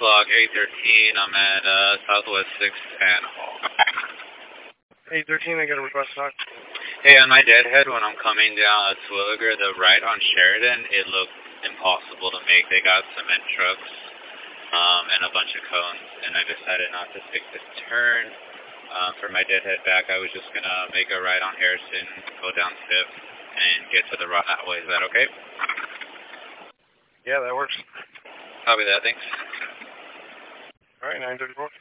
log 813. I'm at Southwest 610 Hall. 813, I got a request talk. Hey, on my deadhead, when I'm coming down Terwilliger, the right on Sheridan, it looked impossible to make. They got cement trucks and a bunch of cones, and I decided not to take the turn. For my deadhead back, I was just going to make a right on Harrison, go down 5th, and get to the run that way. Is that okay? Yeah, that works. Copy that, thanks. All right, 934.